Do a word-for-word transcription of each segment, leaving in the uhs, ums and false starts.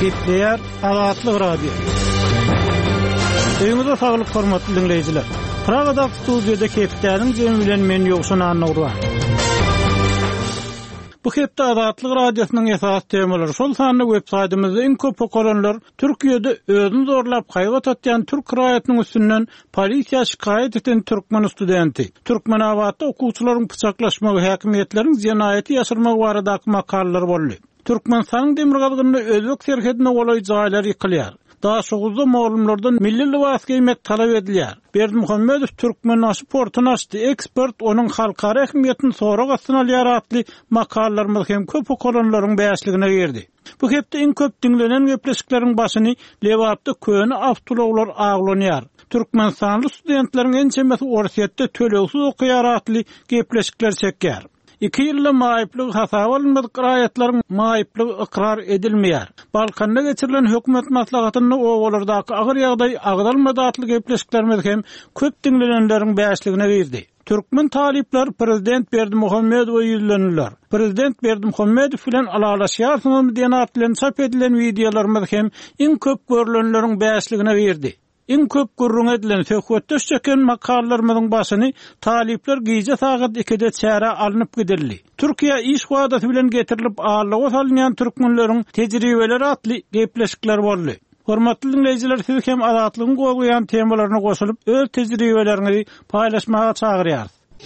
Gepleyer Azatlyk Radio. Öňüňizde saglyk hormatly dinleýijiler. Pragada studiýada Kepdäniň jemi bilen men ýogşan anawra. Bu hepde Azatlyk Radiosynyň esas temalary şol sanly websaýtymyzda iň köp okulanlar Türkiýede özüni zorlap gaýgat atýan türk kiraýatynyň üstünden polisiýa şikaýet eden türkmen studenti. Türkmenawatda okuwçylaryň pyçaklaşmagy, häkimetleriň jinaýaty ýaşyrmagy baradaky makallar boldy. Türkmenistanyň demirgalgyny özbek serhedine golay jaýlar ýykylýar. Daha şoguzda maglumatlardan milli libas giymek talap edilýär. Berdimuhammedow Türkmen aşy portunu açdy. Ekspert onuň halkara ähmiýetini sorak astyna alýar atly makallarymyz hem köp okulanlaryň bäşligine girdi. Bu hepde iň köp dinlenen gepleşikleriň başyny Lewapda köni awtologlar aglanýar. Türkmenistanly studentleriň en çemesi orsiýetde tölegsiz okuýar atly gepleşikler çekýär. İki ýylda maýyplyk hasaba alınmady kiraýatlaryň maýyplygy ikrar edilmeýär. Balkanda geçirilen hökümet maslahatyny owalardaky agyr ýagdaý agdalmady atly gepleşiklerimiz hem köp dinlenenleriň bäşligine girdi. Türkmen talipler Prezident Berdimuhammedow ýüzlendiler. Prezident Berdimuhammedow bilen alalaşýarsyňyz diýen atlan çap edilen videolarymyz hem iň köp görülenleriň bäşligine girdi. İň köp gurrun edilen söhbetde çeken makallarymyň başyny talipler gije sagat ikide çäre alınıp gidildi. Türkiýe iş wadaty bilen getirilip ağırlyga salynýan türkmenleriň tejribeleri atly gepleşikler boldy. Hormatly dinleýijiler, siz hem azatlygyň goýan temalaryna goşulyp öz tejribeleriňizi paýlaşmaga çagyrýar.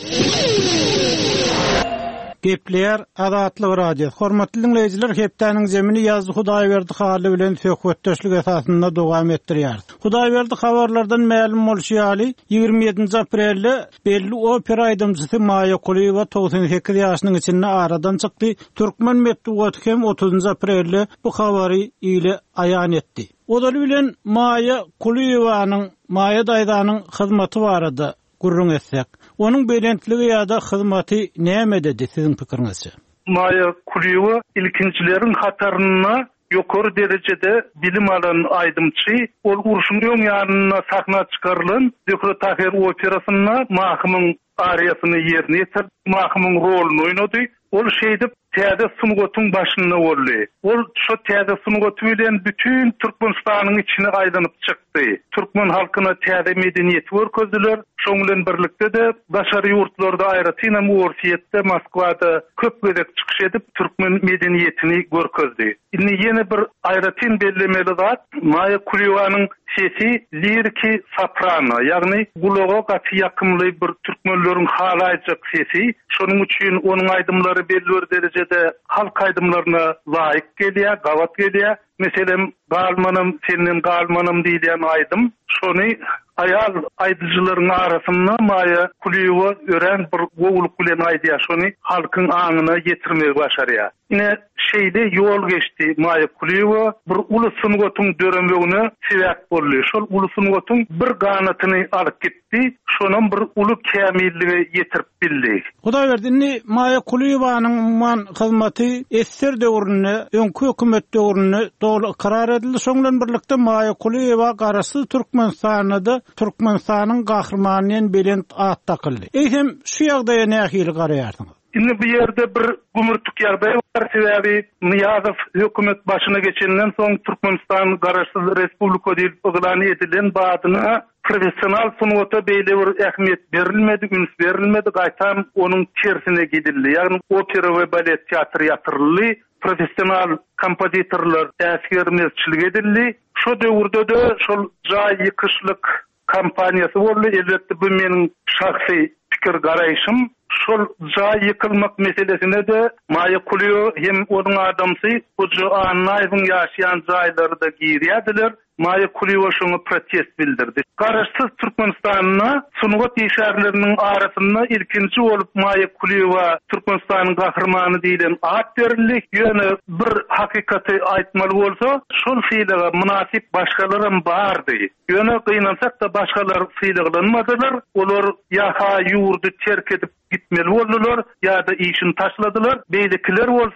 Gepleyer Azatlyk Radio. Hormatly dinleýijiler, hepdäniň jemini ýazdy Hudaýberdi haly bilen söhbetdeşlik esasynda dowam etdirýär. Hudaýberdi habarlardan ma'lum bolýaly, ýigirmi ýedinji aprelde belli opera aýdymjysy Maýa Kuliýewa doksan sekiz ýaşynyň içinde aradan çykdy. Türkmen medeniýeti hem otuzynji aprelde bu habary ile aýan etdi. Odaly bilen Maýa Kuliýewanyň Maýa daýdanyň hyzmaty barada gurrun etsek, onuň belentligi ýa-da hyzmaty näme dedi siziň pikiriňizçe? Maýa Kuliýewa ilkinçileriň hataryna ýokary derejede bilim alan aýdymçy, ol uruşyň ýanyna sahna çykarylan Zöhre Taher operasyna mahkumyň ariýasyny ýerine ýetirip, mahkumyň roluny oýnady. Ol şeýdip täze sunugotyň başyna boldy. Ol şo täze sunugoty bilen bütün Türkmenistanyň içine aýdanyp çykdy. Türkmen halkyna täze medeniýet görkezdiler. Şoň bilen birlikde de başary ýurtlarda aýratyn hem orsiýetde Moskwada köp gezek çykyş edip türkmen medeniýetini görkezdi. Indi ýene bir aýratyn bellemeli zat Maýa Kuliýewanyň sesi liriki soprano, ýagny gulaga gaty ýakymly bir türkmenleriň halaýjak sesi. Şonuň üçin onuň aýdymlary belli bir derejede halk aýdymlaryna laýyk gelýär, gawat gelýär. Meselem galmanam, senin galmanam diýen aýdym. Şonu ayal aýdyjylaryň arasynda Maýa Kuliýewa ören bir gowuluk bilen aýdýar. Şonu halkyň aňyna getirmegi başarýar. Ine şeýde ýol geçdi Maýa Kuliýewa bir uly sunugotyň döremegine sebäp boldy. Şol uly sunugotyň bir ganatyny alyp gitdi. Şonun bir uly kämillige ýetirip bildi. Hudaýberdi, Maýa Kuliýewanyň man hyzmaty esser döwrüne, öňkü hökümet döwrüne dogry karar edildi. Şoňdan birlikde Maýa Kuliýewa garasy Türkmenistanyda Türkmenistanyň gahrmanyň bilen at takyldy. Eýsem şu ýagdaýa nähili garaýarsyňyz? Indi bu ýerde bir gümürtük ýagdaý bar, sebäbi Niýazow hökümet başyna geçenden soň Türkmenistan garaşsyz respublika diýip elan edilen badyna professional sunugata beýle bir ähmiýet berilmedi, üns berilmedi, gaýtan onuň tersine gidildi. Ýagny opera we balet teatry ýatyryldy, professional kompozitorlar äsgermezçilik edildi. Şo döwürde de şol jaý ýykyşlyk kampaniýasy boldy. Elbetde bu meniň şahsy pikir garaýşym. Şol jaý ýykylmak meselesine de Maýa Kuliýewa hem onuň adamsy bu anaýyň ýaşaýan jaýlarda girýärdiler. Maýa Kuliýewa şoňa protest bildirdi. Garaşsyz Türkmenistanyna sunugat ýeşärleriniň arasynda ilkinji bolup Maýa Kuliýewa Türkmenistanyň gahrmany diýilen at berildi. Ýöne bir hakikaty aýtmaly bolsa, şol fiýlige munasip başgalaram bardy. Ýöne gynansak da başgalar fiýliglanmadylar. Olar ýa-ha ýurdu terk edip gitmeli boldular ýa-da işini taşladylar. Beýlekiler bolsa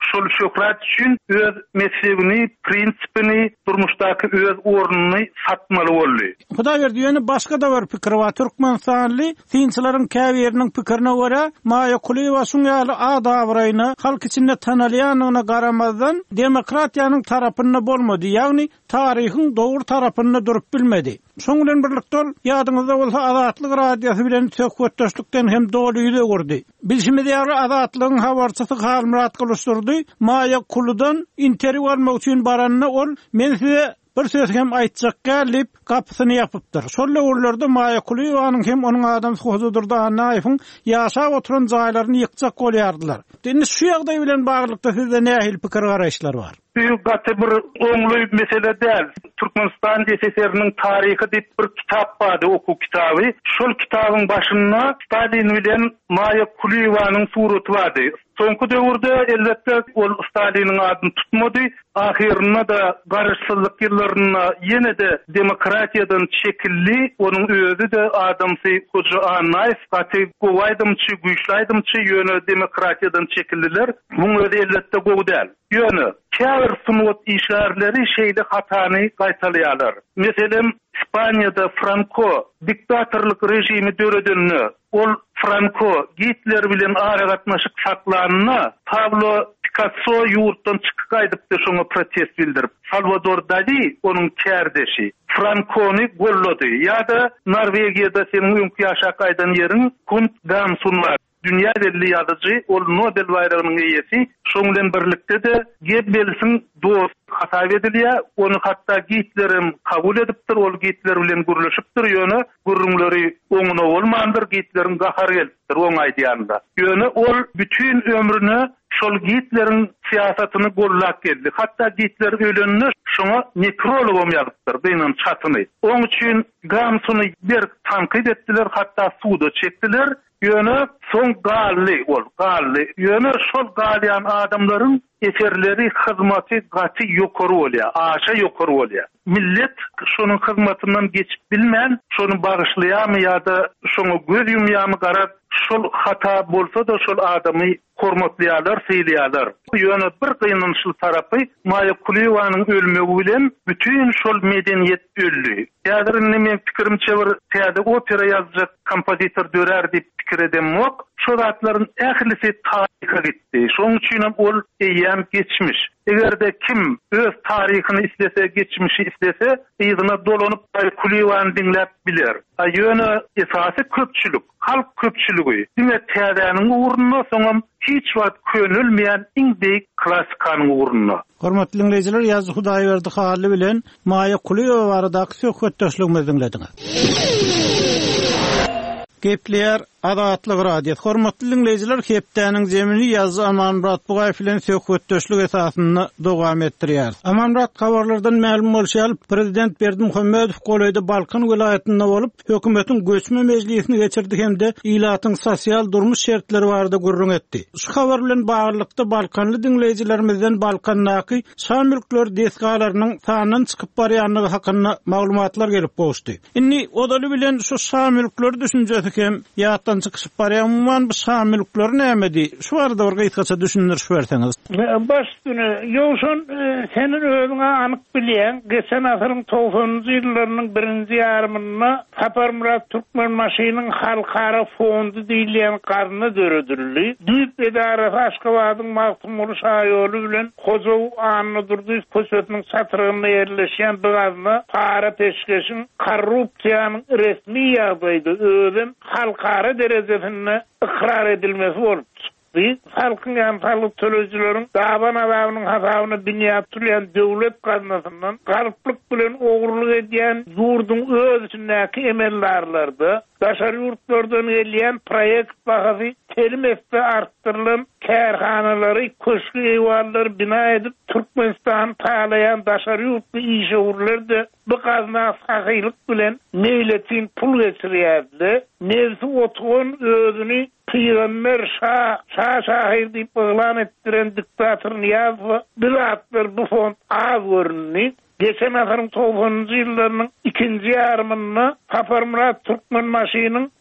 şol şöhret üçin öz meselini, prinsipini, durmuşdaki öz ornuny satmaly boldy. Huda berdi, ýöne başga da bir pikir bar. Türkmenistanyly synçylaryň käbiriniň pikirine görä, Maya Kuliýewa şuňaly adabraýyna halk içinde tanalýanyna garamazdan demokratiýanyň tarapynda bolmady, ýagni taryhyň dogry tarapynda durup bilmedi. Şoň bilen birlikde ýadyňyzda bolsa Azatlyk radiosy bilen söhbetdeşlikden hem dolydy gördi. Bilşimde ýaly Azatlygyň habarçysy Halmurat Kılıçdurdy. Maya Kulydan interwiu almak üçin baranyna ol men size bir söz hem aýtjak gelip kapysyny ýapypdyr. Şol ýerlerde Maya Kuliýewanyň hem onuň adam sözüdürde Naýfyň ýaşap oturan jaýlaryny ýykjak bolýardylar. Deni şu ýagdaý bilen baglykda sizde nähil pikir garaşlar bar? Büyük gaty bir oňly mesele däl. Türkmenistan D S S R-nyň taryhy diýip bir kitap bardy, oku kitaby. Şol kitabyň başynda Stalin bilen Maya Kuliýewanyň suraty bardy. Soňky döwürde elbetde ol Staliniň adyny tutmady. Ahirinde da garaşsyzlyk ýyllaryna ýene de demokratiýadan çekildi. Onuň özü de adamsy Hoca Anaýew gaty gowaýdymçy, güýçläýdymçy ýöne demokratiýadan çekildiler. Bu özü elbetde gowy däl. Ýöne käbir sunut işgärleri şeýle hatany gaýtalýarlar. Meselem İspanya'da Franco diktatorluk rejimi döredinni, ol Franco Hitler bilen aragatnaşyk saklanyna Pablo Picasso ýurtdan çykyp gaýdypdy, şoňa protest bildirip. Salvador Dali onuň kärdeşi Francony gollady. Ýa-da Norwegiýada seniň öňkü ýaşak aýdan ýeriň Kunt Gamsun bar. Dünya belli ýazyjy, ol Nobel baýragynyň eýesi, şoň bilen birlikde de Goebbelsiň dost hatap edilýär. Onu hatda Hitlerim kabul edipdir, ol Hitler bilen gürleşipdir, ýöne gürrüňleri oňuna bolmandyr, Hitlerin gahar gelipdir oň aýdýanda. Ýöne ol bütün ömrüni şol Hitlerin siýasatyny gollap geldi. Hatda Hitler ölenini şoňa nekrologum ýazypdyr, beýnem çatyny. Oň üçin Gamsuny bir tanqid etdiler, hatda suda çekdiler. Ýöne soň gally ol, gally. Ýöne şol galyan adamlaryň eserleri, hyzmaty gaty ýokary bolýar, aşa ýokary bolýar. Millet şonuň hyzmatyndan geçip bilmän, şonu bagyşlaýarmy ýa-da şoňa göz ýumýarmy garap, şol hata bolsa da şol adamy hormatlaýarlar, seýleýärler. Ýöne bir gynançly tarapy Maya Kuliýewanyň ölmegi bilen bütün şol medeniýet öldü. Ýa-da men pikirimçe bir täze opera ýazjak kompozitor dörer diýip pikir edemok. Şol atlaryň ählisi taryha gitdi. Şoň üçin ol eýýän geçmiş. Egerde kim öz taryhyny islese, geçmişi islese, ýygyna dolanyp Kuliýewany dinläp biler. Ýöne esasy köpçülik, halk köpçüligi. Diňe täzäniň uğruna soňam hiç wagt könülmeýän iňdek klassikanyň uğruna. Hormatly dinleýijiler, ýazy Hudaýberdi Haly bilen Maya Kuliýewa barada söhbetdeşligimizi dinlediňiz. Gepler Azatlyk radiosy. Hormatly dinleýijiler, hepdäniň jemini ýazy Amanmurat Bugaýew bilen söhbetdeşlik esasyny dowam etdirýär. Amanmurat habarlardan ma'lum bolýar, prezident Berdimuhammedow Golaýda Balkan vilayatynda bolup, hökümetiň göçme mejlisini geçirdi hemde ilatyň sosial durmuş şertleri barada gurrun etdi. Şu habar bilen baglykda Balkanly dinleýijilerimizden Balkandaky şamylyklar desgalarynyň sanyny çykyp barýanlygy hakynda maglumatlar gelip bolşdy. Inni odaly bilen şu şamylyklar düşünjesi hem ýatdan çıkışıp barýanman bu şamylyklar nämedi? Şu arada bir gaýtgaça düşünürüp berseňiz. Baş günü ýoşun senin özüňe anyk bilýän, geçen asyryň togsonunjy ýyllarynyň birinji ýarymyna Haparmurat Türkmenmaşynyň halkara fondu diýilen garny döredildi. Düýp edarasy Aşgabatyň Magtymly şaýoly bilen Hojow anyny durdy, köşetiniň satyryna ýerleşýän bu garny para peşkeşiň korrupsiýanyň resmi ýagdaýda özüm halkara derejesinde ikrar edilmesi bolup çıktı. Halkın yani halk tölejileriň daban adamynyň hasabyna binýat türlän döwlet gaznasyndan garplyk bilen ogurlyk edýän ýurdun öz içindäki emellerlerde daşary ýurtlardan gelýän proýekt bahasy telmesde artdyrylan kärhanalary, köşkü eýwallary bina edip Türkmenistan taýlayan daşary ýurtly işgörlerde bu gazna sahylyk bilen meýletin pul geçirýärdi. Nevsi otuğun özünü Peygamber Şah, Şah Şahir diýip elan etdiren diktator Niyazov bir atlar bu fond az görünni. Geçen asyryň togsonunjy ýyllarynyň ikinji ýarymyna Haparmurat Türkmenmaşynyň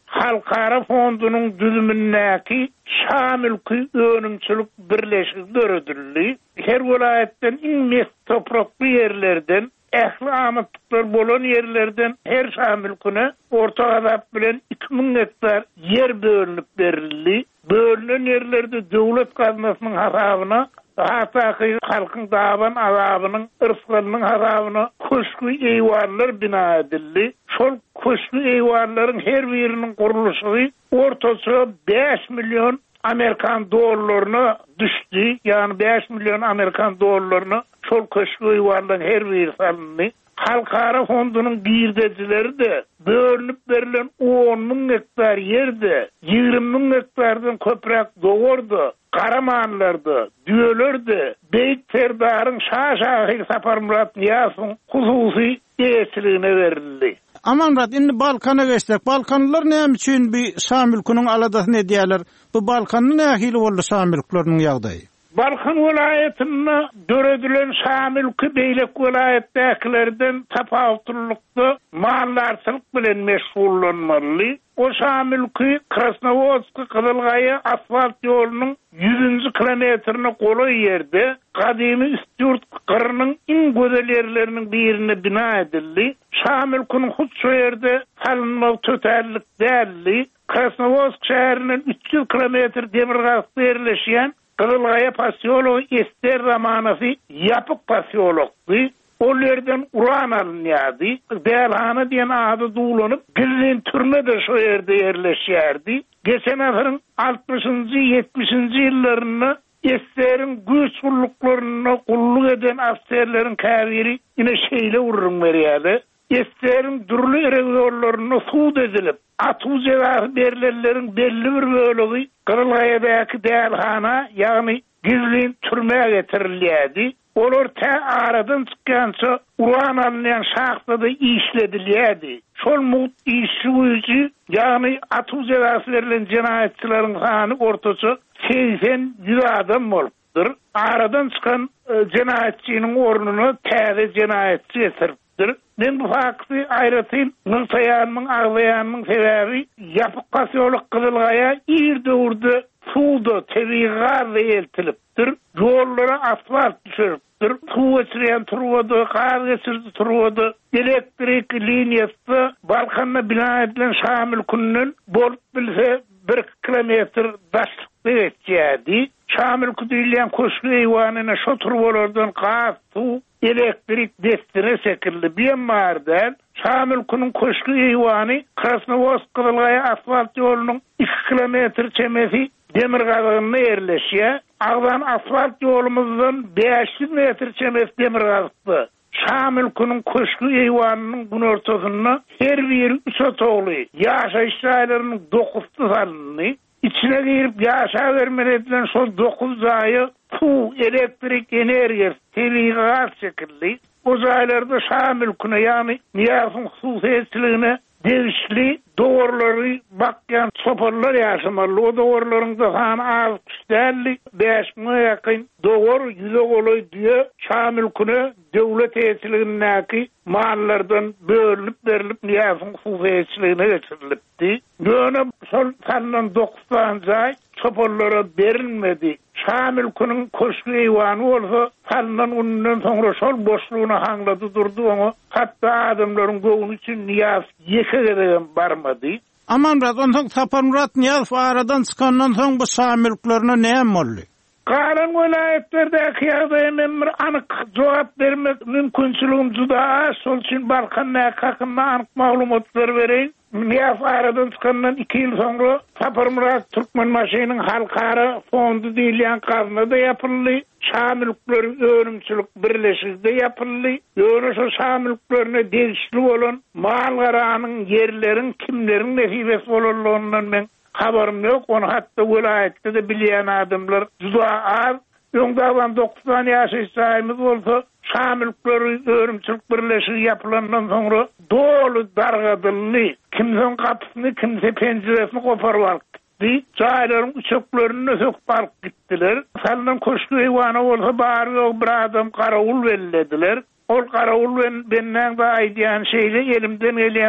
Halkara fondunun düzümündäki şamilki önümçülük birleşik döredildi. Her vilayetten in topraklı yerlerden ehli amatlıklar bolan yerlerden her şamilkine orta azap bilen iki bin hektar yer bölünüp verildi. Bölünen yerlerde devlet kaznasının hasabına hatta halkın davan azabının, ırslarının hasabına köşkü eyvanlar bina edildi. Şol köşkü eyvanların her birinin kuruluşu ortası beş milyon Amerikan dolarlarına düştü. Yani beş milyon Amerikan dolarlarına şol köşkü eyvanların her biri salındı. Halkara fondunun girdecileri de bölünüp verilen on bin hektar yerde yirmi bin hektardan köprek doğurdu. Karamanlarda, düğölerde, Beyt Serdar'ın Şaşahil Sapar Murat Niyaz'ın hususi yeğesiliğine verildi. Aman Murat, indi Balkan'a geçtik. Balkanlılar ne için bir Şamilkunun aladası ne diyorlar? Bu Balkanlı ne ahili oldu Şamilkunun yağdayı? Balkan vilayetine döredilen Şamilki beylek vilayettekilerden tapavutulukta mahallarçılık bilen meşgullanmalı. O Şamilki Krasnovodski Kızılgaya asfalt yolunun yüzüncü kilometrini kolay yerde kadimi Üstyurt kırının en güzel yerlerinin birine bina edildi. Şamilki'nin hutsu yerde salınmağı töterlik değerli. Krasnovodsk şehrinin üç yüz kilometre demirgazda yerleşen Kızılgaya pasiyologu ester zamanası yapık pasiyologdu. O yerden uran alınıyordu. Delhane diyen adı duyulup Gizlin türme de şu yerde yerleşerdi. Geçen asırın altmışıncı yetmişinci yıllarında esterin güç kulluklarına kulluk eden askerlerin kaviri yine şeyle vurun veriyordu. Esterin durulu ereğollarına suud edilip atu cevabı verilenlerin belli bir bölüğü Kırılgaya'daki delhana yani Gizlin türmeye getiriliydi. Olur te aradan çıkansa uran alınan şahtada işlediliydi. Şol mut işi uyucu yani atu cevabı verilen cinayetçilerin hanı ortası seksen yüz adam olupdur. Aradan çıkan e, cinayetçinin ornunu teze cinayetçi getiriptir. Ben bu faktı ayrıtayım. Nırsayanımın, ağlayanımın sebebi yapık pasiyoluk Kızılgaya irde urdu, suudu, tebiğarla eltiliptir. Yollara asfalt düşürüptir. Su geçiren turvadı, kar geçirdi turvadı. Elektrik liniyası Balkan'la bina edilen Şamilkun'un bolup bilse bir kilometre daşlıkta geçeceğiydi. Şamilku deyilen köşkü eyvanına şu turvalardan kar, su, elektrik destine çekildi. Bir mardan Şamilku'nun köşkü eyvanı Krasnovodsk Kızılgaya asfalt yolunun iki kilometre çemesi demirgazığına yerleşiyor. Ağdan asfalt yolumuzdan beş yüz metre çemesi demirgazıktı. Şamilku'nun köşkü eyvanının bunun ortasında her bir üç otoğlu yaşayış sayılarının dokustu salındı. İçine girip yaşa vermen edilen son dokuz ayı su, elektrik, enerji, tebiğat şekilli. O zaylarda Şamilku'na yani Niyaz'ın hususiyetçiliğine devişli doğruları bakyan soparlar yaşamalı. O doğruların da sana az küşterli beş bine yakın doğru yüze oluyor diye Şamilku'na devlet heyetçiliğindeki mahallardan bölünüp verilip Niyaz'ın hususiyetçiliğine getirilipti. Böyle sol sanılan doksan ay soparlara verilmedi. Şamilku'nun köşkü eyvanı olsa sanılan ondan sonra sol boşluğunu hangladı durdu ama hatta adamların goğun için Niyaz yeke geden barmadı. Aman Murat, ondan Sapar Murat Niyaz aradan çıkandan sonra bu Şamilklerine neyem oldu? Kalan vilayetlerdeki yağdaya ben bir anık cevap vermek mümkünçülüğüm juda az. Sol için Balkan'la hakkında anık malumatlar vereyim. Niyaz aradan çıkandan iki yıl sonra Sapar Murat Türkmen Maşi'nin halkara fondu deyilen karnı da yapıldı. Şamilklerin örümçülük birleşik de yapıldı. Yönüsü Şamilklerine değişiklik olan Malgara'nın yerlerin kimlerin nesibesi olanlarından ben haberim yok. Onu hatta vilayette de bilen adamlar juda az. Yongdavan doksan yaşı sayımız olsa Şamilklerin örümçülük birleşik yapılandan sonra dolu dargadıllı. Kimsenin kapısını, kimse penceresini koparıp alıp gitti. Çayların uçaklarını söküp alıp gittiler. Salından köşkü eyvanı olsa bari yok bir adam karavul verilediler. Ol karavul benden de aydiyan şeyle elimden gelen zat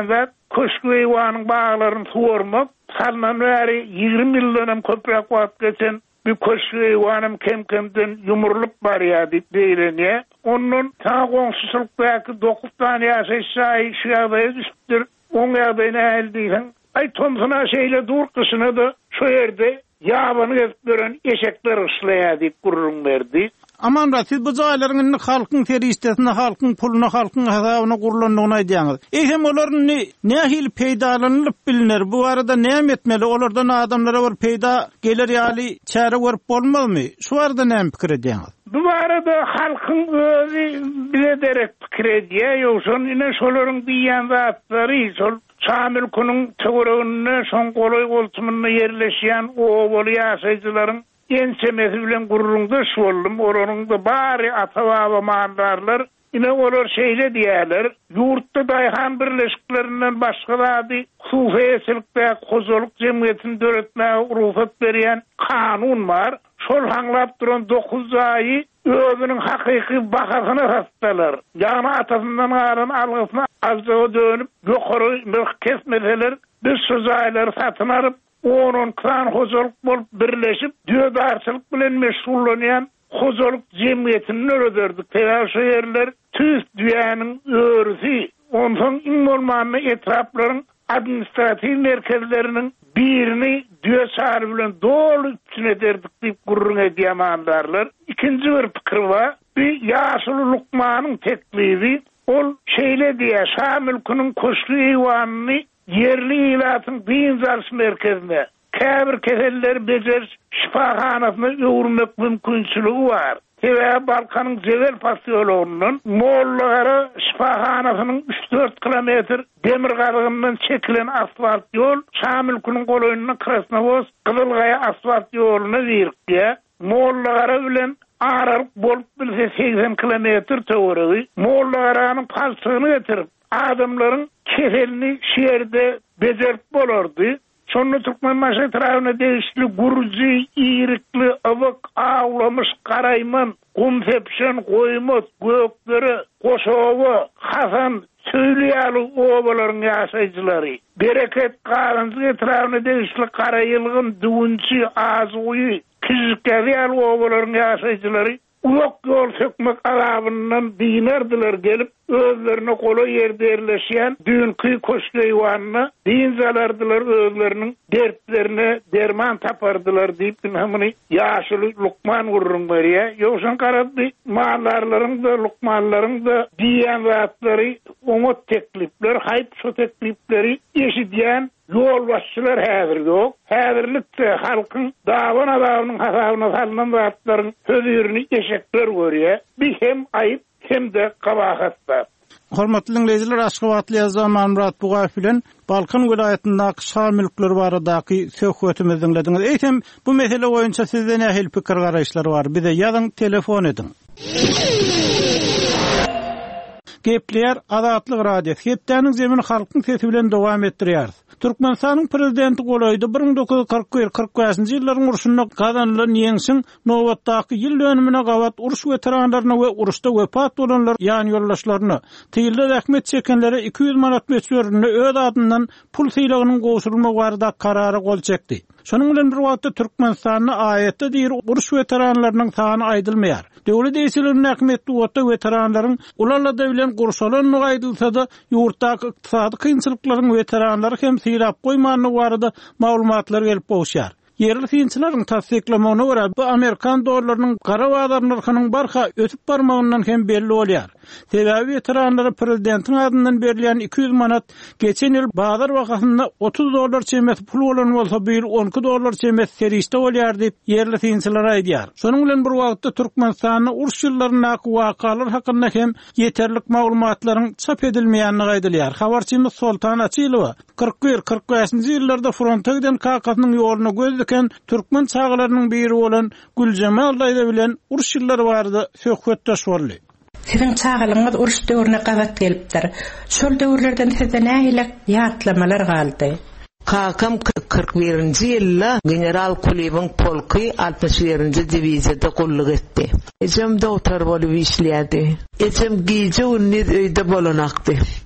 köşkü eýwanyň baglaryny suwarmak, salnan bäri ýygrimi ýyldan köprek wagt geçen bir köşkü eýwanym kem-kemden ýumurlyp barýar diýip beýlenýär. Onun ta goňşuçylyk belki dokuz tane ýaşaýşy şeýle düşüpdir. Oň ýagdaýyna eldiň. Ay tomsuna şeýle dur kışına da şu ýerde ýabany gezip gören eşekler ışlaýar diýip gurrun berdi. Aman da siz bu jaýlaryň halkyň teristesine, halkyň puluny, halkyň hasabyna gurulanyny aýdýaňyz. Eýsem olaryň nähil peýdalanyp bilinir? Bu arada näme etmeli? Olardan adamlara bir peýda gelir ýaly çäre görüp bolmazmy? Şu arada näme pikir edýäňiz? Bu arada halkyň özi bilederek pikir edýär. Ýoksa ine şolaryň diýen zatlary, şol Şamil kunyň töwereginde şoň golay goltymyna ýerleşýän owaly ýaşaýjylaryň ensemesi bilen gurrunda şu boldum. Oranyň da bary ata-baba maňdarlar ine olar şeýle diýerler. Ýurtda daýhan birleşiklerinden başga da hususiýetlikde kozoluk jemgyýetini döretmäge ruhsat berýän kanun bar. Şol haňlap duran dokuz aýy özüniň hakyky bahasyny hastalar. Ýani atasyndan garan algysyna azjaga dönüp ýokary bir kesmeler, bir sözaýlar satyn alyp, onun klan hozoluk bolup birleşip düýdarçylyk bilen meşgullanýan hozoluk jemgyýetini öderdik. Teýär ýerler tüs düýäniň örüsi. Ondan iň bolmany etraplaryň administrativ merkezlerinin birini düýe şahry bilen dolu üstüne derdik diýip gurrun edýärler. İkinji bir pikir bar. Bir ýaşuly Lukmanyň teklibi ol şeýle diýär, Şamil kunyň köşkü eýwanyny yerli ilatyň diň zarş merkezine, käbir keseller bejer şifahanasyna öwürmek mümkinçiligi bar. Tewe Balkanyň Jewel pasiýologynyň mollagara şifahanasynyň üç dört kilometr demir garygyndan çekilen asfalt ýol Şamil kunyň golaýynyna Krasnovoz Kızılgaýa asfalt ýoluny berýär. Mollagara bilen aralyk bolup bilse seksen kilometr töweregi. Mollagaranyň palçygyny getirip adamlaryň keselini şeýerde bejerip bolardy. Şonu Türkmenbaşy etrawyna degişli gurji, ýerikli, awyk, awlamış, garayman, gumtepşen, goýmot, gökleri, Goşowy, Hasan, Söýleýäli obalaryň ýaşaýjylary. Bereket garynjy etrawyna degişli garayylgyn, düwünçi, azugy, kizikleri obalaryň ýaşaýjylary ulak ýol sökmek alabyndan dinerdiler gelip özlerine gola ýerde ýerleşýän dünkü köşkü eýwanyny dinzalardylar, özleriniň dertlerine derman tapardylar diýip hemini ýaşuly Lukman gurrun berýär. Ýoksa garapdy maňdarlaryň da Lukmanlaryň da diýen zatlary oňa teklipler, haýp şu teklipleri eşidýän yol başçılar häzir ýok. Häzirlikde halkyň dawan adamynyň hasabyna salynan zatlaryň sözürini eşekler görýär. Bir hem aýyp hem de kabahat bar. Hormatly dinleyijiler, Aşgabatly Ýazman Murat Bugaýew bilen Balkan welaýatyndaky şamillikler baradaky söhbetimizi dinlediňiz. Eýtem bu mesele boýunça sizden nähil pikir garaýşlary bar? Bize ýazyň, telefon ediň. Gepler Azatlyk radiosu. Hepdäniň zemin halkyň sesi bilen dowam etdirýär. Türkmenistanyň prezidenti golaýdy bir ming dokuz yüz kırk bir kırk beşinji ýyllaryň urşunda gazanylan ýeňsiň nowatdaky ýyl dönümine gawat uruş weteranlaryna we uruşda wepat bolanlar ýany ýoldaşlaryna tyýlda rahmet çekenlere iki yüz manat beýlerini öz adyndan pul syýlagynyň goşulmagy barada karary gol çekdi. Şonuň bilen bir wagtda Türkmenistanyň aýatda diýir uruş weteranlarynyň sany aýdylmaýar. Döwlet eýselerini rahmetli wagtda weteranlaryň ularla da bilen gurşalanyny aýdylsa-da ýurtdaky ykdysady kynçylyklaryň weteranlary hem syýrap goýmanyny barada maglumatlar gelip bolýar. Yerli kynçylaryň tasdiklamagyna görä bu Amerikan dollarynyň gara bazar narhynyň barha ötüp barmagyndan hem belli bolýar. Sebebi veteranlara prezidentiň adyndan berilýän iki yüz manat geçen ýyl bazar wagtynda otuz dollar çemes pul bolan bolsa bu ýyl on iki dollar çemes serişde bolýar diýip yerli kynçylar aýdýar. Şonuň bilen bir wagtda Türkmenistanyň uruş ýyllaryna wakalar hakynda hem ýeterlik maglumatlaryň çap edilmeýänini aýdylýar. Habarçymyz Soltan Açylow kırk bir kırk beşinji ýyllarda fronta giden kakasynyň ýoluna gözdiken türkmen çağlarynyň biri bolan Güljemal daýda bilen uruş ýyllary barada söhbetdeş boldy. Sizin çağlaryňyz uruş döwrüne gawat gelipdir. Şol döwürlerden size nähile ýatlamalar galdy? Kakam kırk birinji ýylda general Kulebiň polky altmış birinji diwiziýada gulluk etdi. Ejem doktor bolup işleýärdi. Ejem gije ünni öýde bolanakdy.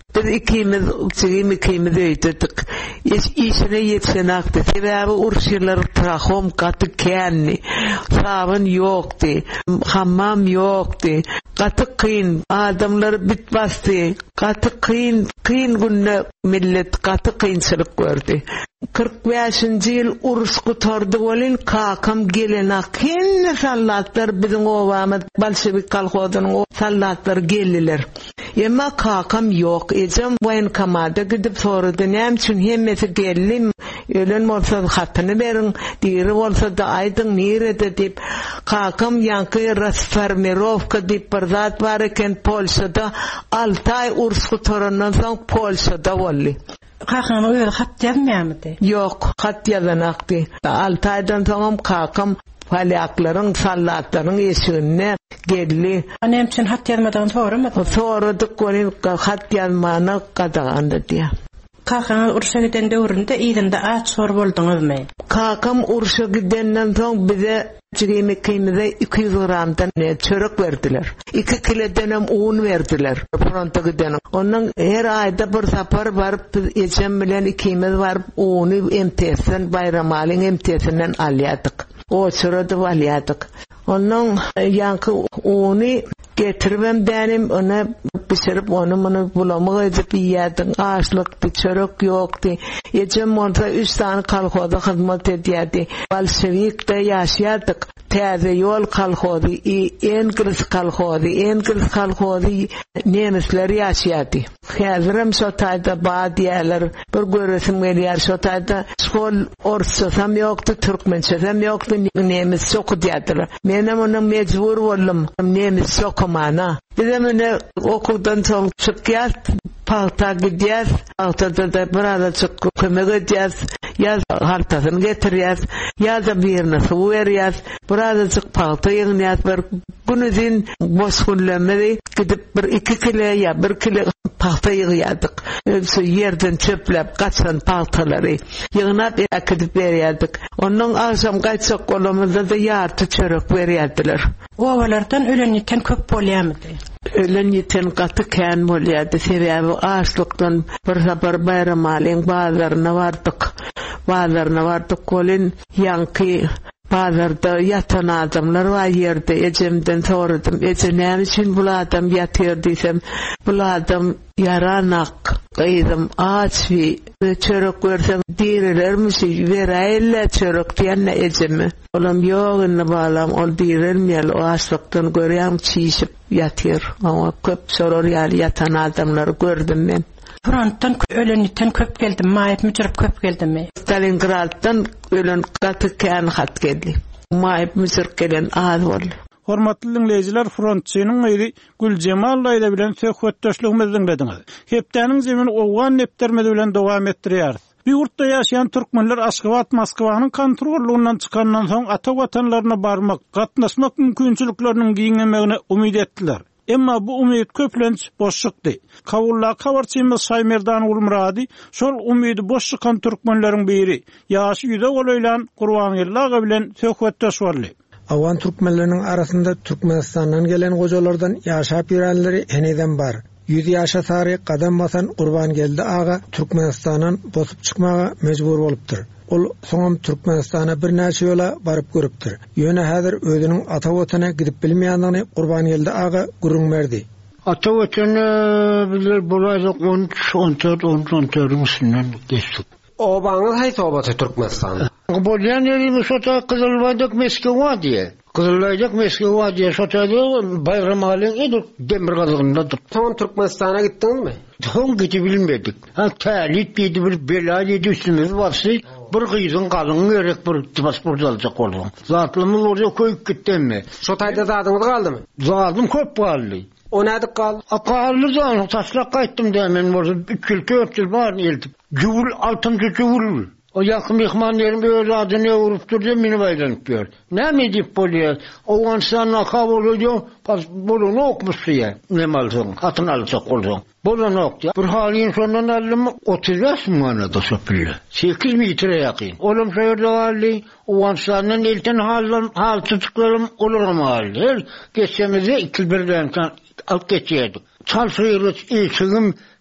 Biz ikimiz, ikimiz ikimiz öýdedik. Hiç işine yetsenakdy. Sebäbi urşylar trahom gaty kenni. Sabun ýokdy, hammam ýokdy. Gaty kyn, adamlar bitbasdy. Gaty kyn, kyn günne millet gaty kynçylyk gördü. kırk beşinji ýyl urus gutardy bolyn kakam gelenak henne sallatlar biziň obamy Bolşewik kolhozynyň o sallatlar geldiler. Emma kakam ýok. Ejem woýnkomada gidip sorady, "Näme üçin hemmesi geldim? Ölen bolsa hatyny beriň, diýeri bolsa da aýdyň nerede?" dip kakam ýanky Rasfermirovka dip bir zat bar eken Polşada alty ay urus gutarandan soň Polşada boldy. Kakam öyle hat yazmaýarmydy? Ýok, hat yazanakdy. alty aýdan soň kakam Palyaklaryň sallatlaryň eşigine geldi. Anem üçin hat yazmadan soramady. Soradyk bolyn hat yazmany gadagandy diýe. Kakam urşa giden döwründe ýerinde aç sor bolduňyzmy? Kakam urşa gidenden soň bize Çigimi kıyımıza iki yüz gramdan çörek verdiler. iki kileden hem un verdiler. Fronta gidenim. Onun her ayda bir sapar varıp eçem bilen ikimiz varıp unu emtesen bayramalın emtesinden alyadık. O sırada alyadık. Onun yankı unu getirmem denim ona pişirip onu bunu bulamı edip yiyordum. Ağaçlık bir çörek yoktu. Eçem orada üç tane kolhoda hizmet ediyordu. Bolşevik'te yaşadık. Täze yol kolhody, İngiliz kolhody, İngiliz kolhody nemisler yaşadı. Häzirim şo taýda badiýalar bir göresim gelýär şo taýda şol orsam ýokdy, türkmençesem ýokdy, nemis okudyardylar. Menem onu mecbur boldum, nemis okumana. Bizem mene okudan soň çykýar, palta gidýär, paltada da biraz çykyp kömek edýär. Yaz haltasını getirýär, yaza birine suw berýär, birazcık palta ýygnýär, bir günüzin boş günlemedi, gidip bir iki kilo ya bir kilo palta ýygýardyk. Şu ýerden çöplep gaçan paltalary ýygnap akdyp berýärdik. Onuň aşam gaçak golamyzda da ýarty çörek berýärdiler. Owalardan ölen ýeten köp bolýarmydy? Ölen ýeten gaty kän bolýardy. Sebäbi açlykdan bir sapar bayram alyň bazaryna bardyk. Bazaryna bardyk bolyn ýanky bazarda yatan adamlar var ýerde. Ejemden soradym, "Eje näme üçin bu adam ýatýar?" diýsem, "Bu adam yaranak, gaýdym aç we çörek görsem diýerlermiş, beräýler çörek diýenne ejemi." Olam ýok indi balam, ol diýermel, o açlykdan görýän çiýip ýatýar. Ama köp soror ýaly yatan adamlar gördüm men. Frontdan ölen ýeten köp geldi, maýyp müjürip köp geldimi? Stalingraddan ölen gaty kän hat geldi. Maýyp müjürip gelen az boldy. Hormatly dinleýijiler, frontçynyň ýeri Güljemal aýda bilen söhbetdeşligimiziň bediniz. Hepdeniň zemin owgan nepdermedi bilen dowam etdirýär. Bir ýurtda ýaşaýan türkmenler Aşgabat Moskwanyň kontrollundan çykandan soň ata watanlaryna barmak, gatnaşmak mümkinçilikleriniň giňemegine umyt etdiler. Emma bu umyt köplenç boş çykdy. Kavulla kawarçymyz Saýmerdan Ulmurady şol umydy boş çykan türkmenleriň biri. Ýaşy ýüze golaylan Gurbanylla bilen söhbetdeş boldy. Awan türkmenleriniň arasynda Türkmenistandan gelen gojalardan ýaşap ýörenleri heneden bar. yüz ýaşa sary gadam basan Gurbangelde aga Türkmenistandan bosup çykmaga mejbur bolupdyr. Ol soňam Türkmenistana bir näçe ýola baryp görüpdir. Ýöne häzir özüniň ata watana gidip bilmeýändigini Gurbangelde aga gürüňmerdi. Ata watany bizler bulaýak on üç on dört on dörtüň üstünden geçdik. Obaňyz haýsy obaty Türkmenistan? Bolýan ýerimiz şota Kızılbaýdak Meske wadiýe. Kızılbaýdak Meske wadiýe şota bayram alyň edik demir gazygynda. Soň Türkmenistana gitdiňizmi? Soň gidip bilmedik. Ha tälit diýdi bir bela diýdi üstümiz barsy. Bir gyýyň galyň gerek bir pasport aljak boldum. Zatlymyz orada köýüp gitdimi? Şo taýda zadyňyz galdymy? Zadym köp galdy. O nädik gal? Aqally zany taşlak gaýtdym dämen bolsa üç ýyl dört ýyl bar eltip. Jubul altynjy jubul. O ýakyn mehmanlaryň öz adyny urup durdy, meni baýlanyp ber. Näme diýip bolýar? Owan sana kabul edýär, pas bolany okmuşdy. Näme alsaň, hatyny alsak bolsaň. Bolany okdy. Bir halyn sondan alym otuz ýaş manada şopilla. sekiz metre ýakyn. Olam şeýerde galdy. Owan sana elten halan hal tutuklarym olarym aldy. Geçemize iki birden alıp geçýärdik. Çalşyryç eşigim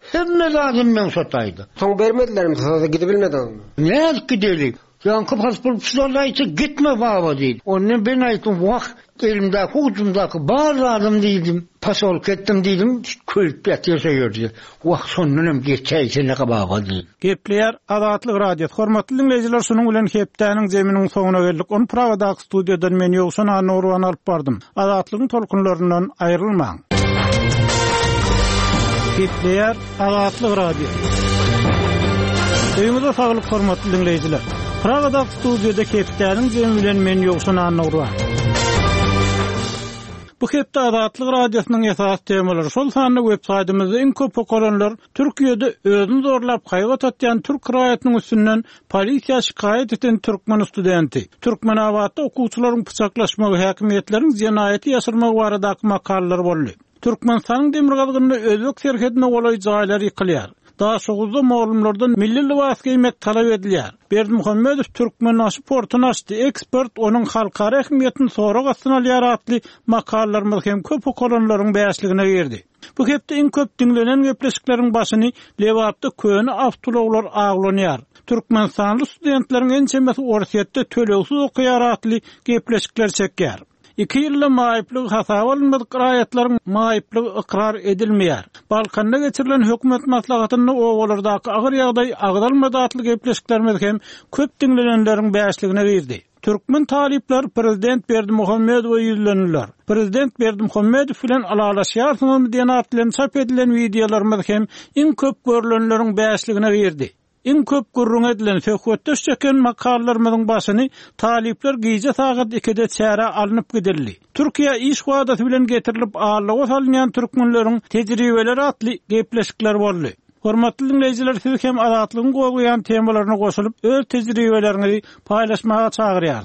Hemme lazım men sotaydı. Soň bermediler mi? Sana gidip bilmedin. Ne gidelim? Yankı pasport gitme baba değil. Onu ben aytım vah elimde hucumdaki bağırladım dedim. Pasol kettim dedim. Köyüp yatırsa gördü. Vah sonunum geçeyse ne baba değil. Gepleyer Azatlyk Radio. Hormatly dinleyijiler, şonuň bilen hepdäniň zeminiň soňuna geldik. On Pragadaky studiýadan men Ýogşan Anurwan alyp bardym. Azatlygyň tolkunlaryndan aýrylmaň. Gepleyer Azatlyk Radio. Öýüňizde saglyk hormatly dinleyijiler. Pragadaky studiýada hepdäniň zemini bilen men Ýogşan Anurwan. Bu hepde Azatlyk Radiosynyň esas temalary şol sanly websaýtymyzda iň köp okulanlar Türkiýede özüni zorlap haýat atýan türk kiraýatynyň üstünden polisiýa şikaýet eden türkmen studenti. Türkmen awatda okuwçylaryň pyçaklaşmagy, häkimetleriň jinaýaty ýaşyrmagy baradaky makallar boldy. Türkmenistanyň demirgalgyny özbek serhedine golay jaýlar ýykylýar. Daha şoğuzda mağlumlardan milli libas giymek talep edilýär. Berdimuhammedow Türkmen aşy portun açdy. Ekspert onun halkara ähmiýetini sorak astyna alýar atly makallarymyz hem köp okulanlaryň bäşligine girdi. Bu hepde iň köp dinlenen gepleşikleriň başyny Lewapda köni awtologlar aglanýar. Türkmenistanly studentleriň en çemesi orsiýetde tölewsiz okuýar atly gepleşikler çekýär. İki ýylda maýyplyk hasaba alınmady kiraýatlaryň maýyplygy ikrar edilmeýär. Balkanda geçirilen hökümet maslahatyny owalardaky agyr ýagdaý agdalmady atly gepleşiklerimiz hem köp dinlenenleriň bäşligine girdi. Türkmen talipler Prezident Berdimuhammedow ýüzlendiler. Prezident Berdimuhammedow bilen alalaşýarsyňyz diýen atlan çap edilen videolarymyz hem iň köp görülenleriň bäşligine girdi. İň köp gurrun edilen söhbetde çeken makallarymyň başyny talipler gije sagat ikide çäre alınıp gidildi. Türkiýe iş wadaty bilen getirilip ağırlyğa salynýan türkmenleriň tejribeleri atly gepleşikler boldy. Hormatly dinleyijiler, siz hem azatlygyň goýan temalaryna goşulyp öz tejribeleriňizi paýlaşmaga çagyrýar.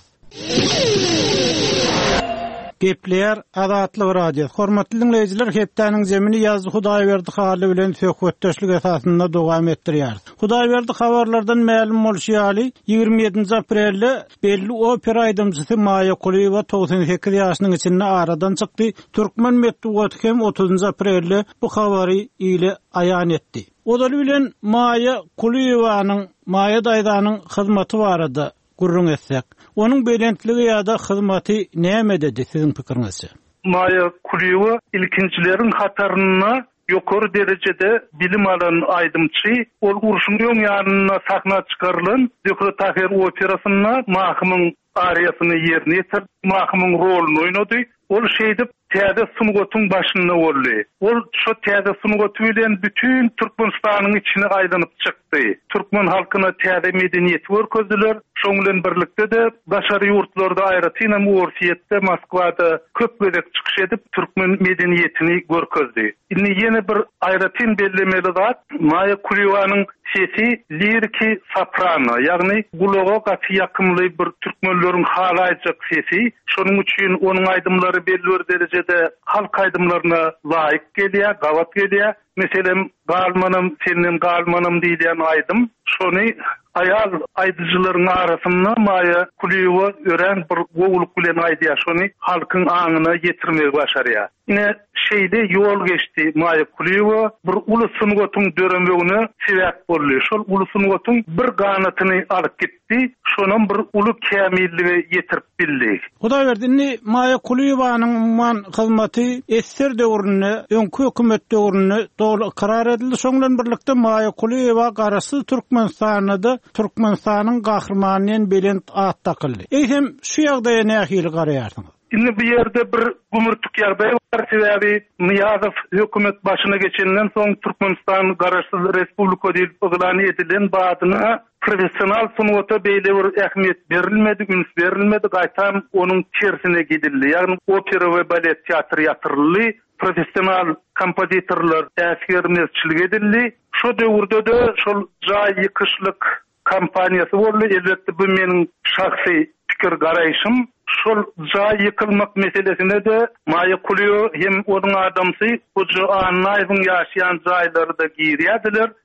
Gepleyer Azatlyk Radio. Hormatly dinleyijiler, hepdäniň zemini ýazdy Hudaýberdi haly bilen söhbetdeşlik esasynda dowam etdirýär. Hudaýberdi habarlardan ma'lum bolýaly, ýigirmi ýedinji aprelde belli opera aýdymçysy Maýa Kuliýewa doksan sekiz ýaşynyň içinde aradan çykdy. Türkmen medeniýeti hem otuzynji aprelde bu habary ile aýan etdi. Odaly bilen Maýa Kuliýewanyň Maýa daýdanyň hyzmaty barada gurrun etsek, onun belentligi ýa-da hyzmaty näme dedi siziň pikiriňizçe? Maýa Kuliýewa ilkinçilerin hataryna ýokary derejede bilim alan aýdymçy, ol uruşyň ýanyna sahna çykarylan Zöhre Taher operasyna mahkumyň ariýasyny ýerine ýetirip, mahkumyň roluny oýnady. Ol şeýdip täze sunugotyň başyna boldy. Ol şo täze sunugoty bilen bütün Türkmenistanyň içine aýlanyp çykdy. Türkmen halkyna täze medeniýet görkezdiler. Şoň bilen birlikde de başary ýurtlarda aýratynam Orsiýetde, Moskwada köp gezek çykyş edip Türkmen medeniýetini görkezdi. Indi ýene bir aýratyn bellemeli zat Maýa Kuliýewanyň sesi liriki soprano, ýagny gulaga gaty ýakymly bir türkmenleriň halaýjak sesi. Şonuň üçin onuň aýdymlary belli bir derejede halk aýdymlaryna laýyk gelýär, gawat gelýär. Meselem galmanım, senin galmanım diýen aýdym. Şonu ayal aýdyjylaryň arasynda Maýa Kuliýewa ören bir gowuluk bilen aýdýar, şonu halkyň aňyna getirmegi başarýar. Ine şeýde ýol geçdi Maýa Kuliýewa bir uly sunugotyň dörenmegine sebäp boldy. Şol uly sunugotyň bir ganatyny alyp gitdi, şonun bir uly kämillige ýetirip bildi. Hudaýberdi, Maýa Kuliýewanyň man hyzmaty esser döwrüne, öňkü hökümet döwrüne dogry karar edildi. Şoňdan birlikde Maýa Kuliýewa garasy Türkmenistanyda Türkmenistanyň gahrmanyň bilen at takyldy. Eýsem şu ýagdaýa nähili garaýarsyňyz? Indi bu ýerde bir gumurtuk ýagdaý bar, sebäbi Niýazow hökümet başyna geçenden soň Türkmenistan garaşsyz respublika diýip elan edilen badyna professional sunugata beýle bir ähmiýet berilmedi, üns berilmedi, gaýtam onuň tersine gidildi. Ýagny opera we balet teatry ýatyryldy, professional kompozitorlar äsgermezçilik edildi. Şo döwürde de şol jaý ýykyşlyk kampaniýasy boldy. Elbetde bu meniň şahsy pikir garaýşym. Şol jaý ýykylmak meselesine de Maýa Kuliýewa hem onuň adamsy bu anaýyň ýaşaýan jaýlarynda girýärdiler.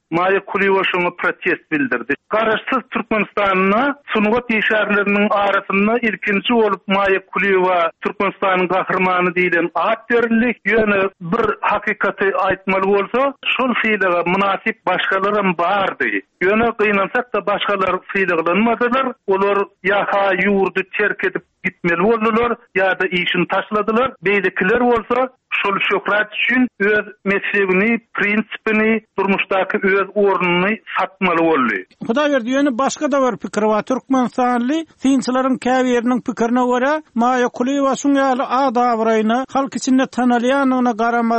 Maya Kuliyeva şonu protest bildirdi. Garaşsız Türkmenistan'na Sunugat işarlarının arasında ilkinci olup Maya Kuliyeva Türkmenistan'ın kahramanı diýilen at berildik. Ýöne bir hakikaty aýtmaly bolsa, şol fiýlige münasip başgalarym bardy. Ýöne gynansak da başgalar fiýliglenmediler. Olar ýa-ha ýurdu terk edip gitmeli boldular, ýa-da işini taşladylar. Beýlekiler bolsa şol şöhret üçin öz meselini, prinsipini, durmuşdaky öz ornuny satmaly boldy. Huda berdi, ýöne başga da bir pikir bar. Türkmenistanly synçylaryň käbiriniň pikirine görä, Maya Kuliyeva şuňaly ada wraýna halk içinde tanalýanyna garama